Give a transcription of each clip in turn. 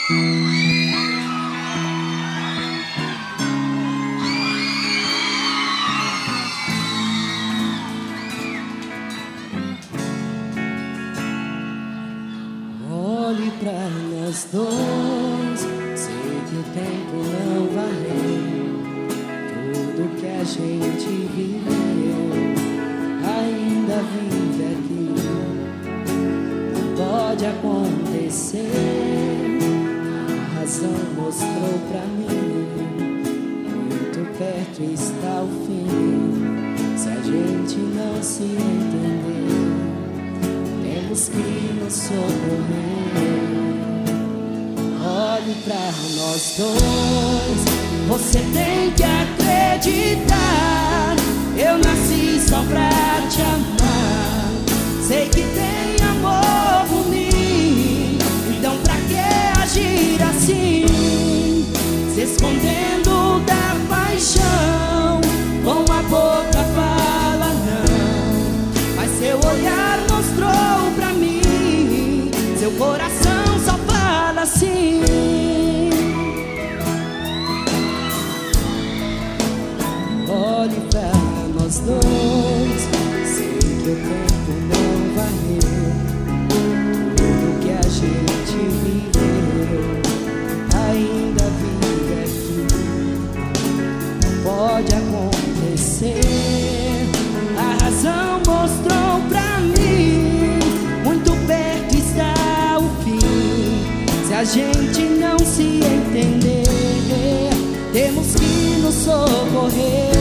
Olhe pra nós dois, sei que o tempo não valeu tudo que a gente viveu, ainda vive aqui. Não pode acontecer, a razão mostrou pra mim, muito perto está o fim. Se a gente não se entender, temos que nos socorrer. Olhe pra nós dois, você tem que acreditar. Eu nasci só pra te amar, sei que tem amor por mim. Então pra que agir assim, se escondendo da paixão? Com a boca fala não, mas seu olhar mostrou pra mim, seu coração só fala assim. Olhe pra nós dois, sei que o tempo não varreu tudo que a gente viveu, ainda vive aqui. Não pode acontecer, a razão mostrou pra mim, muito perto está o fim. Se a gente não se entender, temos que nos socorrer.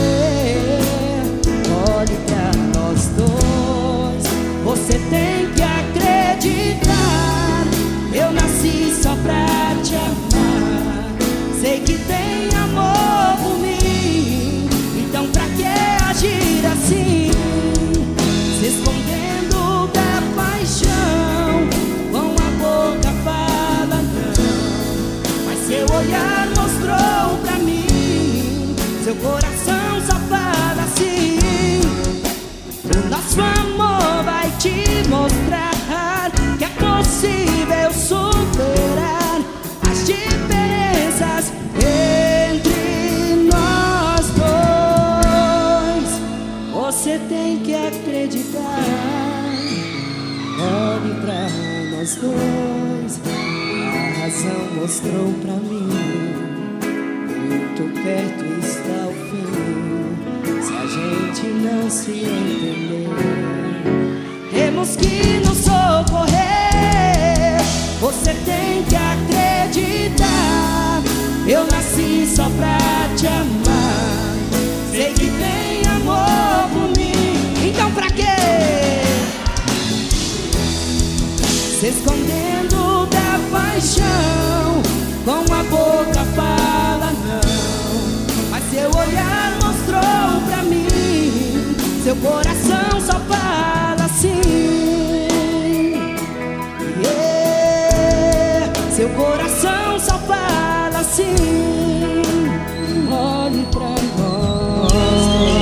Olhe pra nós dois, você tem que acreditar. Eu nasci só pra te amar, sei que tem amor por mim. Então pra que agir assim, se escondendo da paixão? Com a boca fala não, mas seu olhar mostrou pra mim, seu coração só fala assim. O nosso amor vai te mostrar que é possível superar as diferenças entre nós dois. Você tem que acreditar. Olhe pra nós dois, a razão mostrou pra mim, muito perto está o fim. Se a gente não se entender, temos que nos socorrer. Você tem que acreditar. Eu nasci só pra te amar, sei que tem amor por mim. Então pra quê se escondendo da paixão? Com a boca fala não, mas seu olhar mostrou pra mim, seu coração só fala assim. Yeah, seu coração só fala assim. Olhe pra nós.